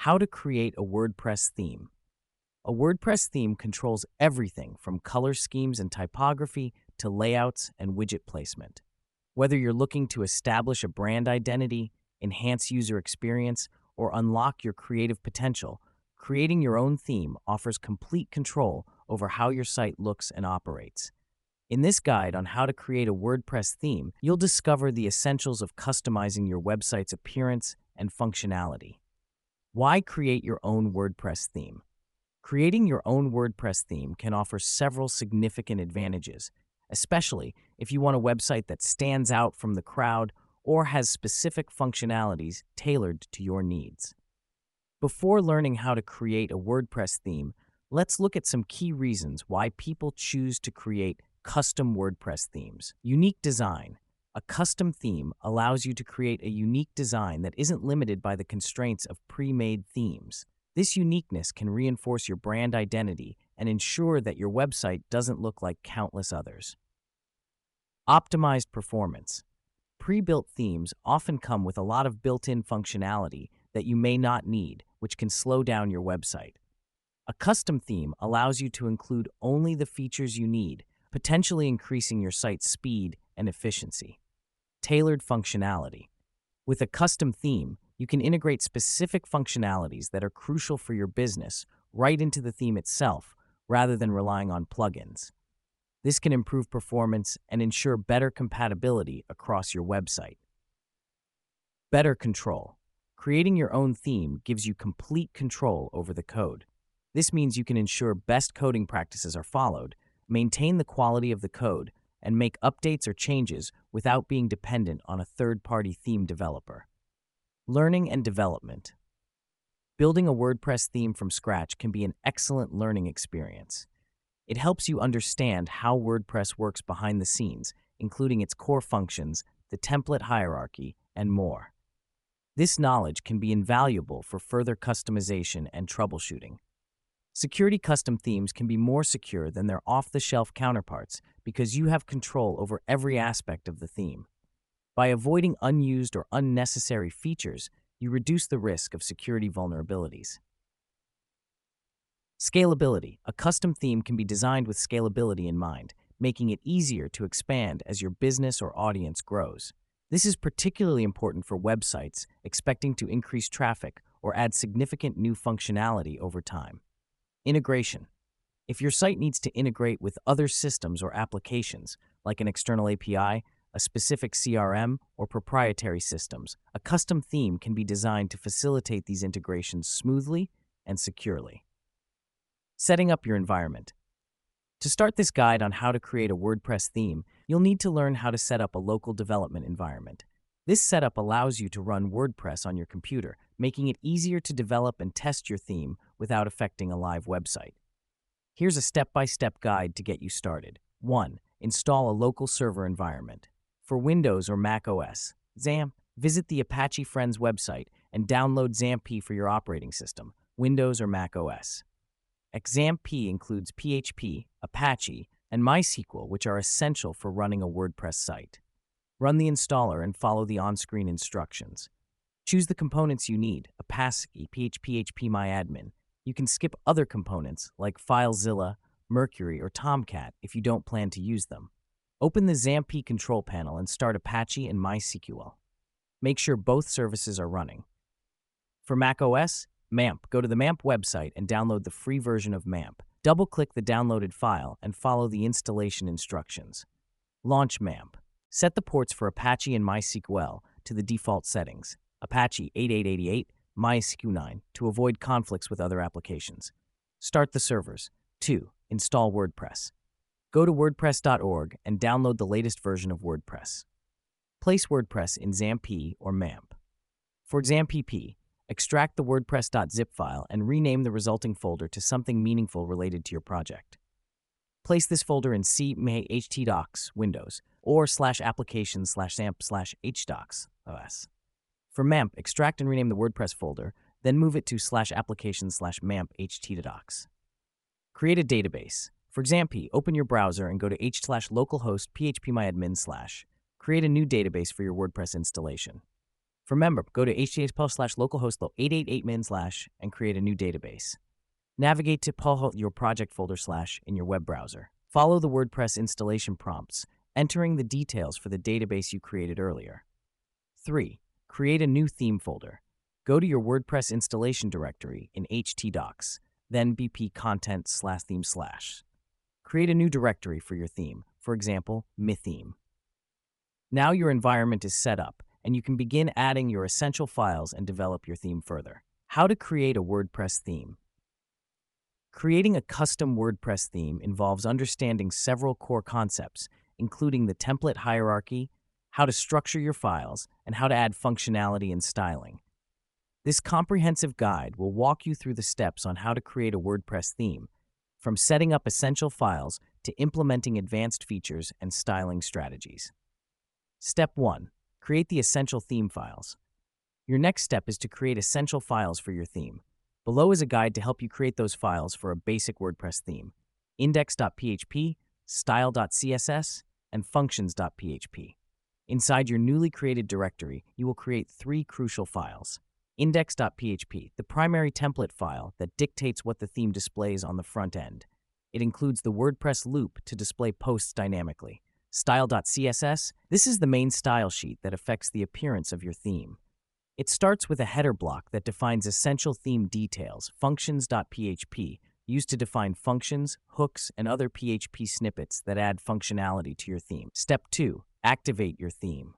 How to create a WordPress theme. A WordPress theme controls everything from color schemes and typography to layouts and widget placement. Whether you're looking to establish a brand identity, enhance user experience, or unlock your creative potential, creating your own theme offers complete control over how your site looks and operates. In this guide on how to create a WordPress theme, you'll discover the essentials of customizing your website's appearance and functionality. Why create your own WordPress theme? Creating your own WordPress theme can offer several significant advantages, especially if you want a website that stands out from the crowd or has specific functionalities tailored to your needs. Before learning how to create a WordPress theme, let's look at some key reasons why people choose to create custom WordPress themes. Unique design. A custom theme allows you to create a unique design that isn't limited by the constraints of pre-made themes. This uniqueness can reinforce your brand identity and ensure that your website doesn't look like countless others. Optimized performance. Pre-built themes often come with a lot of built-in functionality that you may not need, which can slow down your website. A custom theme allows you to include only the features you need, potentially increasing your site's speed and efficiency. Tailored functionality. With a custom theme, you can integrate specific functionalities that are crucial for your business right into the theme itself, rather than relying on plugins. This can improve performance and ensure better compatibility across your website. Better control. Creating your own theme gives you complete control over the code. This means you can ensure best coding practices are followed, maintain the quality of the code, and make updates or changes without being dependent on a third-party theme developer. Learning and development. Building a WordPress theme from scratch can be an excellent learning experience. It helps you understand how WordPress works behind the scenes, including its core functions, the template hierarchy, and more. This knowledge can be invaluable for further customization and troubleshooting. Security custom themes can be more secure than their off-the-shelf counterparts because you have control over every aspect of the theme. By avoiding unused or unnecessary features, you reduce the risk of security vulnerabilities. Scalability. A custom theme can be designed with scalability in mind, making it easier to expand as your business or audience grows. This is particularly important for websites expecting to increase traffic or add significant new functionality over time. Integration. If your site needs to integrate with other systems or applications, like an external API, a specific CRM, or proprietary systems, a custom theme can be designed to facilitate these integrations smoothly and securely. Setting up your environment. To start this guide on how to create a WordPress theme, you'll need to learn how to set up a local development environment. This setup allows you to run WordPress on your computer, making it easier to develop and test your theme without affecting a live website. Here's a step-by-step guide to get you started. 1. Install a local server environment. For Windows or Mac OS, XAMPP, visit the Apache Friends website and download XAMPP for your operating system, Windows or Mac OS. XAMPP includes PHP, Apache, and MySQL, which are essential for running a WordPress site. Run the installer and follow the on-screen instructions. Choose the components you need, Apache, PHP, HPMyAdmin. You can skip other components like FileZilla, Mercury, or Tomcat if you don't plan to use them. Open the XAMPP control panel and start Apache and MySQL. Make sure both services are running. For macOS, MAMP. Go to the MAMP website and download the free version of MAMP. Double-click the downloaded file and follow the installation instructions. Launch MAMP. Set the ports for Apache and MySQL to the default settings, Apache 8888, MySQL 9, to avoid conflicts with other applications. Start the servers. 2. Install WordPress. Go to wordpress.org and download the latest version of WordPress. Place WordPress in XAMPP or MAMP. For XAMPP, extract the WordPress.zip file and rename the resulting folder to something meaningful related to your project. Place this folder in C/htdocs Windows or /applications/XAMPP/hdocs OS. For MAMP, extract and rename the WordPress folder, then move it to /applications/MAMP/htdocs. Create a database. For XAMPP, open your browser and go to h/localhost phpMyAdmin/. Create a new database for your WordPress installation. For member, go to https://localhost 888min/ and create a new database. Navigate to your project folder / in your web browser. Follow the WordPress installation prompts, entering the details for the database you created earlier. 3. Create a new theme folder. Go to your WordPress installation directory in htdocs, then bp content/theme/. Create a new directory for your theme, for example, mytheme. Now your environment is set up, and you can begin adding your essential files and develop your theme further. How to create a WordPress theme. Creating a custom WordPress theme involves understanding several core concepts, including the template hierarchy, how to structure your files, and how to add functionality and styling. This comprehensive guide will walk you through the steps on how to create a WordPress theme, from setting up essential files to implementing advanced features and styling strategies. Step 1. Create the essential theme files. Your next step is to create essential files for your theme. Below is a guide to help you create those files for a basic WordPress theme: index.php, style.css, and functions.php. Inside your newly created directory, you will create 3 crucial files. Index.php, the primary template file that dictates what the theme displays on the front end. It includes the WordPress loop to display posts dynamically. Style.css, this is the main style sheet that affects the appearance of your theme. It starts with a header block that defines essential theme details. Functions.php, used to define functions, hooks, and other PHP snippets that add functionality to your theme. Step 2. Activate your theme.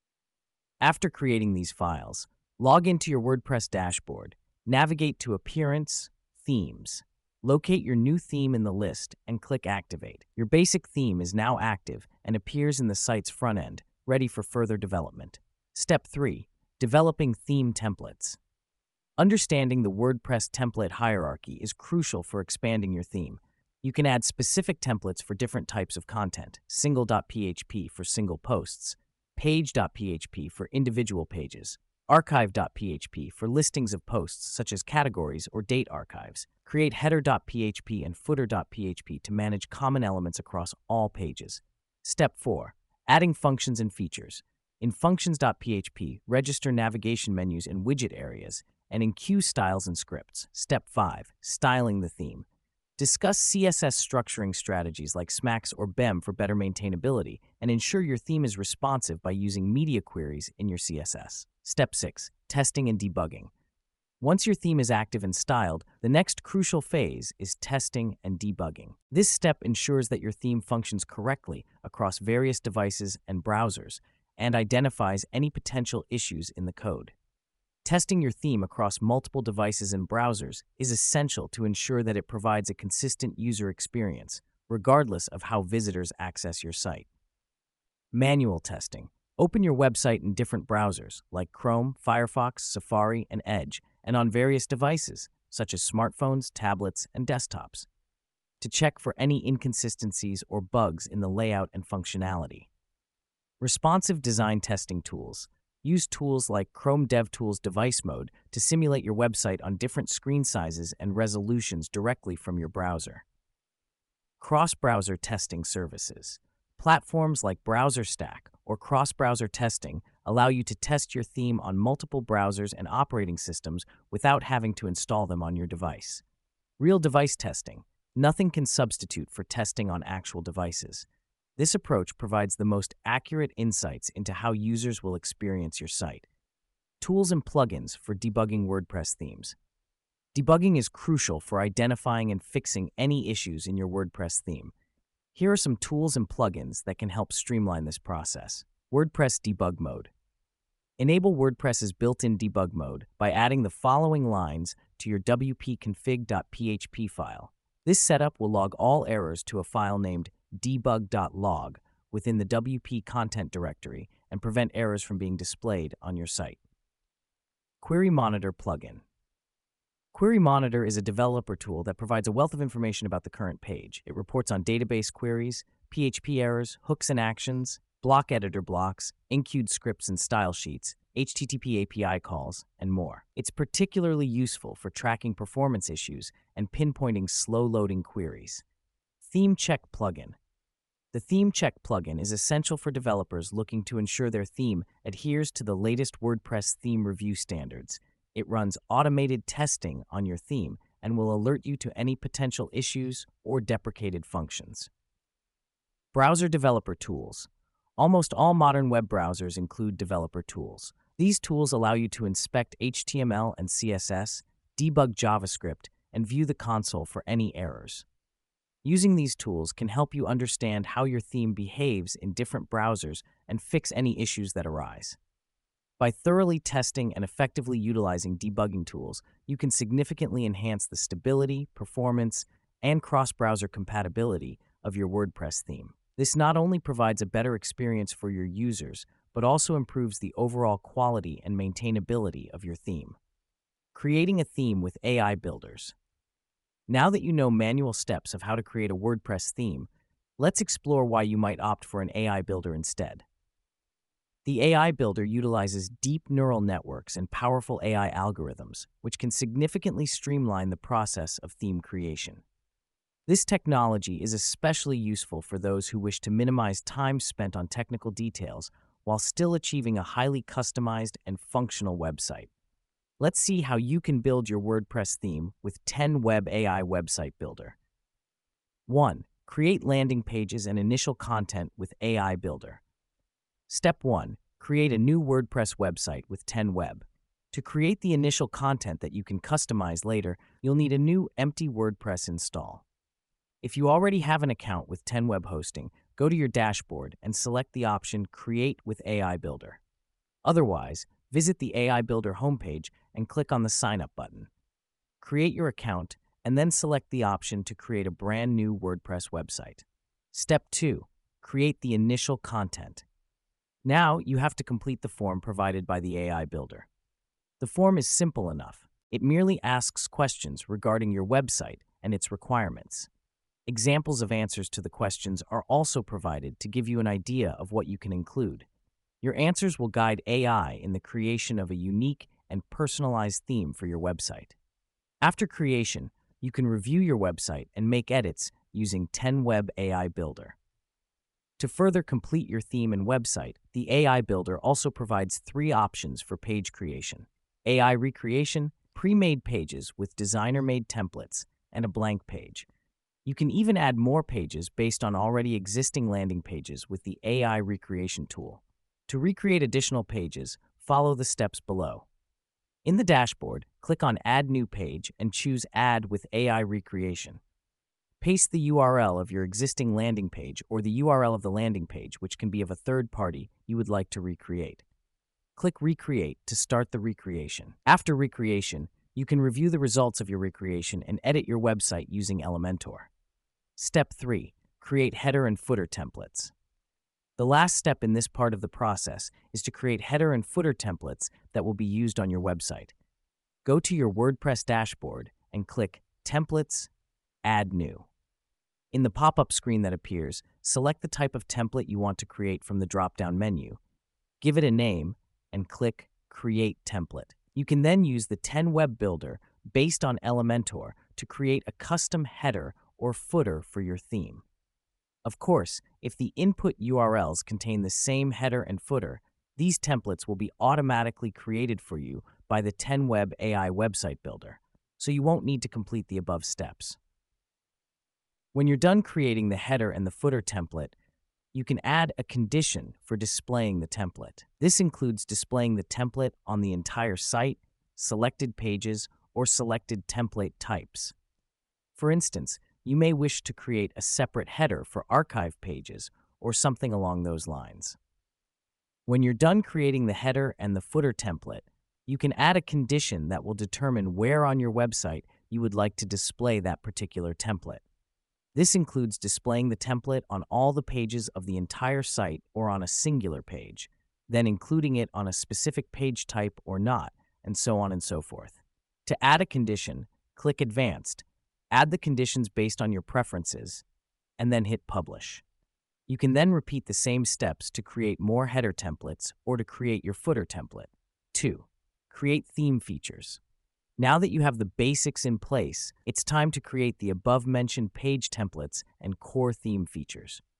After creating these files, log into your WordPress dashboard, navigate to Appearance, Themes. Locate your new theme in the list and click Activate. Your basic theme is now active and appears in the site's front end, ready for further development. Step 3. Developing theme templates. Understanding the WordPress template hierarchy is crucial for expanding your theme. You can add specific templates for different types of content: single.php for single posts, page.php for individual pages, archive.php for listings of posts such as categories or date archives. Create header.php and footer.php to manage common elements across all pages. Step 4. Adding functions and features. In functions.php, register navigation menus and widget areas, and in queue styles and scripts. Step 5. Styling the theme. Discuss CSS structuring strategies like SMAX or BEM for better maintainability, and ensure your theme is responsive by using media queries in your CSS. Step 6. Testing and debugging. Once your theme is active and styled, the next crucial phase is testing and debugging. This step ensures that your theme functions correctly across various devices and browsers, and identifies any potential issues in the code. Testing your theme across multiple devices and browsers is essential to ensure that it provides a consistent user experience, regardless of how visitors access your site. Manual testing. Open your website in different browsers, like Chrome, Firefox, Safari, and Edge, and on various devices, such as smartphones, tablets, and desktops, to check for any inconsistencies or bugs in the layout and functionality. Responsive design testing tools. Use tools like Chrome DevTools Device Mode to simulate your website on different screen sizes and resolutions directly from your browser. Cross-browser testing services. Platforms like BrowserStack or cross-browser testing allow you to test your theme on multiple browsers and operating systems without having to install them on your device. Real device testing. Nothing can substitute for testing on actual devices. This approach provides the most accurate insights into how users will experience your site. Tools and plugins for debugging WordPress themes. Debugging is crucial for identifying and fixing any issues in your WordPress theme. Here are some tools and plugins that can help streamline this process. WordPress Debug Mode. Enable WordPress's built-in debug mode by adding the following lines to your wp-config.php file. This setup will log all errors to a file named debug.log within the WP content directory and prevent errors from being displayed on your site. Query Monitor plugin. Query Monitor is a developer tool that provides a wealth of information about the current page. It reports on database queries, PHP errors, hooks and actions, block editor blocks, enqueued scripts and style sheets, HTTP API calls, and more. It's particularly useful for tracking performance issues and pinpointing slow-loading queries. Theme Check plugin. The Theme Check plugin is essential for developers looking to ensure their theme adheres to the latest WordPress theme review standards. It runs automated testing on your theme and will alert you to any potential issues or deprecated functions. Browser Developer Tools. Almost all modern web browsers include developer tools. These tools allow you to inspect HTML and CSS, debug JavaScript, and view the console for any errors. Using these tools can help you understand how your theme behaves in different browsers and fix any issues that arise. By thoroughly testing and effectively utilizing debugging tools, you can significantly enhance the stability, performance, and cross-browser compatibility of your WordPress theme. This not only provides a better experience for your users, but also improves the overall quality and maintainability of your theme. Creating a theme with AI builders. Now that you know manual steps of how to create a WordPress theme, let's explore why you might opt for an AI builder instead. The AI builder utilizes deep neural networks and powerful AI algorithms, which can significantly streamline the process of theme creation. This technology is especially useful for those who wish to minimize time spent on technical details while still achieving a highly customized and functional website. Let's see how you can build your WordPress theme with 10Web AI Website Builder. 1. Create landing pages and initial content with AI Builder. Step 1. Create a new WordPress website with 10Web. To create the initial content that you can customize later, you'll need a new empty WordPress install. If you already have an account with 10Web Hosting, go to your dashboard and select the option Create with AI Builder. Otherwise, visit the AI Builder homepage and click on the Sign Up button. Create your account and then select the option to create a brand new WordPress website. Step 2. Create the initial content. Now you have to complete the form provided by the AI Builder. The form is simple enough. It merely asks questions regarding your website and its requirements. Examples of answers to the questions are also provided to give you an idea of what you can include. Your answers will guide AI in the creation of a unique and personalized theme for your website. After creation, you can review your website and make edits using 10Web AI Builder. To further complete your theme and website, the AI Builder also provides 3 options for page creation: AI recreation, pre-made pages with designer-made templates, and a blank page. You can even add more pages based on already existing landing pages with the AI recreation tool. To recreate additional pages, follow the steps below. In the dashboard, click on Add New Page and choose Add with AI Recreation. Paste the URL of your existing landing page or the URL of the landing page, which can be of a third party, you would like to recreate. Click Recreate to start the recreation. After recreation, you can review the results of your recreation and edit your website using Elementor. Step 3. Create header and footer templates. The last step in this part of the process is to create header and footer templates that will be used on your website. Go to your WordPress dashboard and click Templates, Add New. In the pop-up screen that appears, select the type of template you want to create from the drop-down menu. Give it a name and click Create Template. You can then use the 10Web Builder based on Elementor to create a custom header or footer for your theme. Of course, if the input URLs contain the same header and footer, these templates will be automatically created for you by the 10Web AI Website Builder, so you won't need to complete the above steps. When you're done creating the header and the footer template, you can add a condition for displaying the template. This includes displaying the template on the entire site, selected pages, or selected template types. For instance, you may wish to create a separate header for archive pages or something along those lines. When you're done creating the header and the footer template, you can add a condition that will determine where on your website you would like to display that particular template. This includes displaying the template on all the pages of the entire site or on a singular page, then including it on a specific page type or not, and so on and so forth. To add a condition, click Advanced, add the conditions based on your preferences, and then hit Publish. You can then repeat the same steps to create more header templates or to create your footer template. 2. Create theme features. Now that you have the basics in place, it's time to create the above-mentioned page templates and core theme features.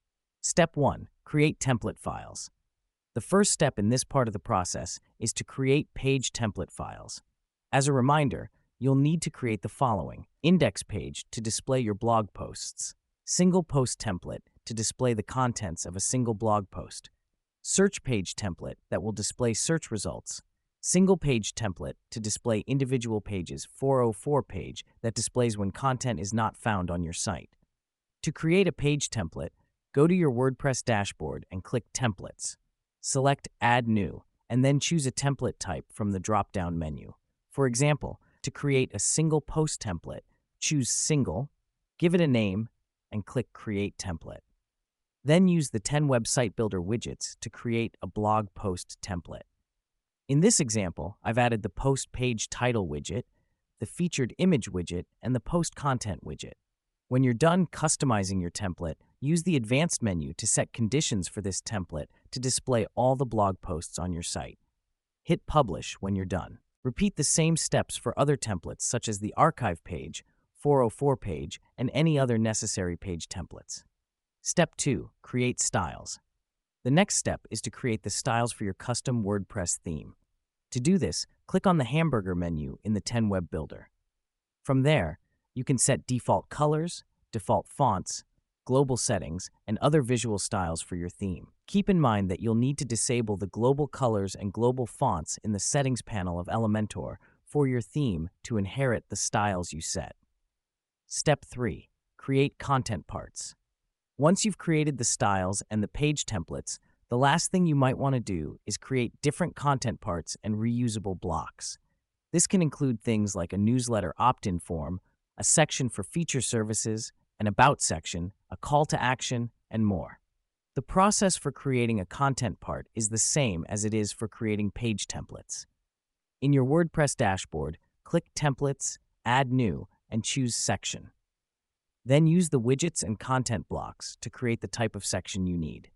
Step 1. Create template files. The first step in this part of the process is to create page template files. As a reminder, you'll need to create the following: index page to display your blog posts, single post template to display the contents of a single blog post, search page template that will display search results, single page template to display individual pages, 404 page that displays when content is not found on your site. To create a page template, go to your WordPress dashboard and click Templates. Select Add New, and then choose a template type from the drop-down menu. For example, to create a single post template, choose Single, give it a name, and click Create Template. Then use the 10 Website Builder widgets to create a blog post template. In this example, I've added the Post Page Title widget, the Featured Image widget, and the Post Content widget. When you're done customizing your template, use the Advanced menu to set conditions for this template to display all the blog posts on your site. Hit Publish when you're done. Repeat the same steps for other templates such as the Archive page, 404 page, and any other necessary page templates. Step 2. Create styles. The next step is to create the styles for your custom WordPress theme. To do this, click on the hamburger menu in the 10 Web Builder. From there, you can set default colors, default fonts, global settings, and other visual styles for your theme. Keep in mind that you'll need to disable the global colors and global fonts in the settings panel of Elementor for your theme to inherit the styles you set. Step 3. Create content parts. Once you've created the styles and the page templates, the last thing you might want to do is create different content parts and reusable blocks. This can include things like a newsletter opt-in form, a section for feature services, an about section, a call to action, and more. The process for creating a content part is the same as it is for creating page templates. In your WordPress dashboard, click Templates, Add New, and choose Section. Then use the widgets and content blocks to create the type of section you need.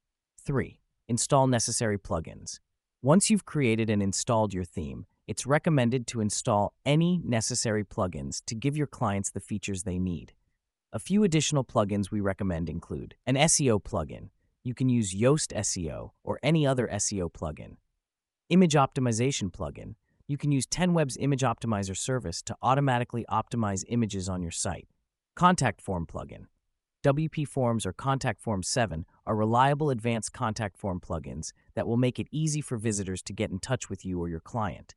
3. Install necessary plugins. Once you've created and installed your theme, it's recommended to install any necessary plugins to give your clients the features they need. A few additional plugins we recommend include an SEO plugin. You can use Yoast SEO or any other SEO plugin. Image optimization plugin. You can use 10Web's Image Optimizer service to automatically optimize images on your site. Contact Form plugin. WP Forms or Contact Form 7 are reliable advanced contact form plugins that will make it easy for visitors to get in touch with you or your client.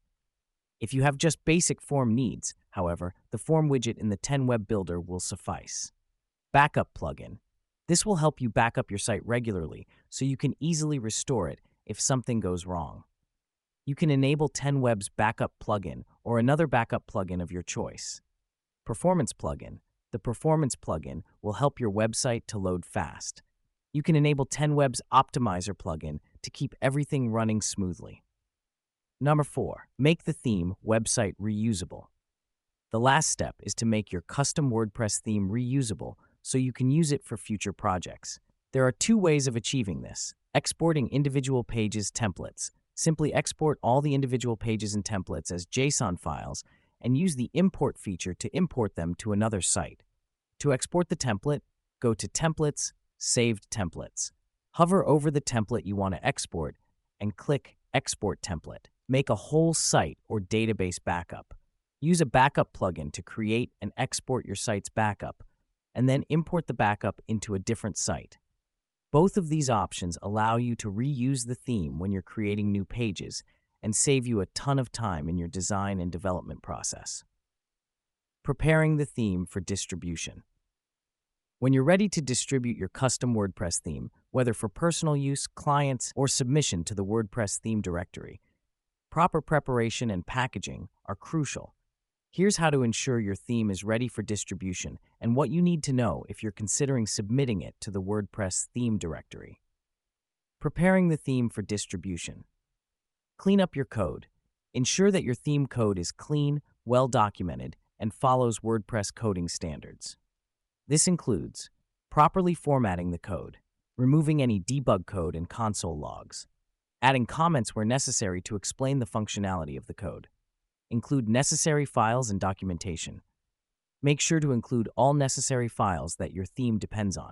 If you have just basic form needs, however, the form widget in the 10 Web Builder will suffice. Backup plugin. This will help you back up your site regularly so you can easily restore it if something goes wrong. You can enable 10 Web's backup plugin or another backup plugin of your choice. Performance plugin. The Performance plugin will help your website to load fast. You can enable 10 Web's Optimizer plugin to keep everything running smoothly. Number 4. Make the theme website reusable. The last step is to make your custom WordPress theme reusable so you can use it for future projects. There are 2 ways of achieving this. Exporting individual pages templates. Simply export all the individual pages and templates as JSON files and use the import feature to import them to another site. To export the template, go to Templates, Saved Templates. Hover over the template you want to export and click Export Template. Make a whole site or database backup. Use a backup plugin to create and export your site's backup, and then import the backup into a different site. Both of these options allow you to reuse the theme when you're creating new pages and save you a ton of time in your design and development process. Preparing the theme for distribution. When you're ready to distribute your custom WordPress theme, whether for personal use, clients, or submission to the WordPress theme directory, proper preparation and packaging are crucial. Here's how to ensure your theme is ready for distribution and what you need to know if you're considering submitting it to the WordPress theme directory. Preparing the theme for distribution. Clean up your code. Ensure that your theme code is clean, well-documented, and follows WordPress coding standards. This includes properly formatting the code, removing any debug code and console logs, adding comments where necessary to explain the functionality of the code. Include necessary files and documentation. Make sure to include all necessary files that your theme depends on.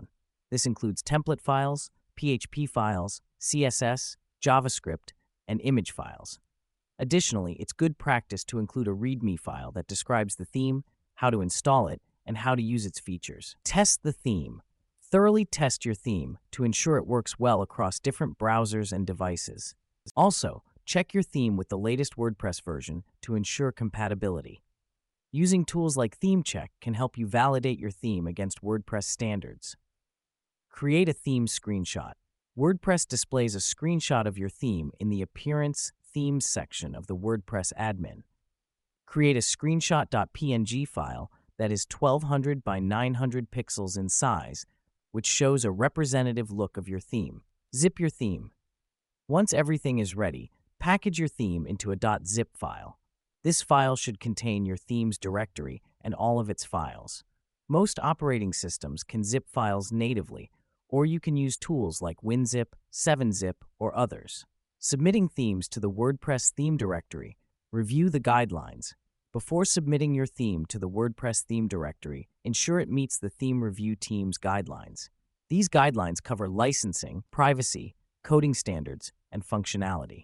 This includes template files, PHP files, CSS, JavaScript, and image files. Additionally, it's good practice to include a README file that describes the theme, how to install it, and how to use its features. Test the theme. Thoroughly test your theme to ensure it works well across different browsers and devices. Also, check your theme with the latest WordPress version to ensure compatibility. Using tools like ThemeCheck can help you validate your theme against WordPress standards. Create a theme screenshot. WordPress displays a screenshot of your theme in the Appearance Themes section of the WordPress admin. Create a screenshot.png file that is 1200 by 900 pixels in size, which shows a representative look of your theme. Zip your theme. Once everything is ready, package your theme into a .zip file. This file should contain your theme's directory and all of its files. Most operating systems can zip files natively, or you can use tools like WinZip, 7-Zip, or others. Submitting themes to the WordPress theme directory. Review the guidelines. Before submitting your theme to the WordPress theme directory, ensure it meets the theme review team's guidelines. These guidelines cover licensing, privacy, coding standards, and functionality.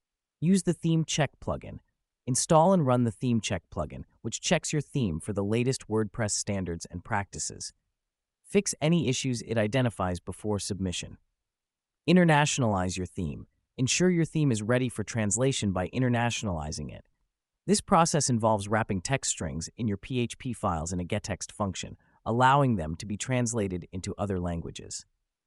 Use the ThemeCheck plugin. Install and run the ThemeCheck plugin, which checks your theme for the latest WordPress standards and practices. Fix any issues it identifies before submission. Internationalize your theme. Ensure your theme is ready for translation by internationalizing it. This process involves wrapping text strings in your PHP files in a getText function, allowing them to be translated into other languages.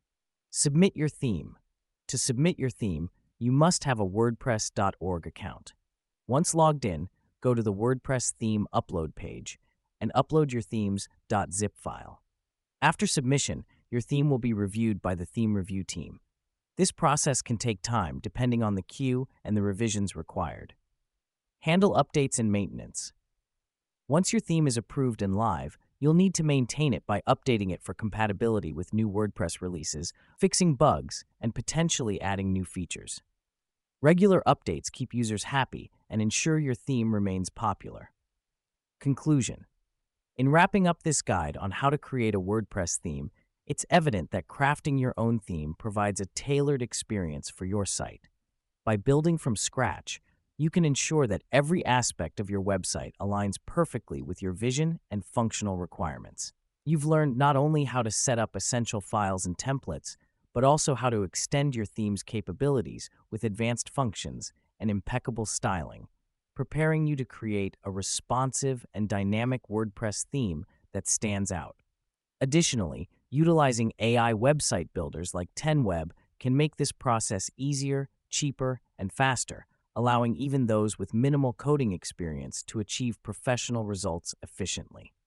Submit your theme. To submit your theme, you must have a WordPress.org account. Once logged in, go to the WordPress theme upload page and upload your theme's .zip file. After submission, your theme will be reviewed by the theme review team. This process can take time depending on the queue and the revisions required. Handle updates and maintenance. Once your theme is approved and live, you'll need to maintain it by updating it for compatibility with new WordPress releases, fixing bugs, and potentially adding new features. Regular updates keep users happy and ensure your theme remains popular. Conclusion. In wrapping up this guide on how to create a WordPress theme, it's evident that crafting your own theme provides a tailored experience for your site. By building from scratch, you can ensure that every aspect of your website aligns perfectly with your vision and functional requirements. You've learned not only how to set up essential files and templates, but also how to extend your theme's capabilities with advanced functions and impeccable styling, preparing you to create a responsive and dynamic WordPress theme that stands out. Additionally, utilizing AI website builders like TenWeb can make this process easier, cheaper, and faster, allowing even those with minimal coding experience to achieve professional results efficiently.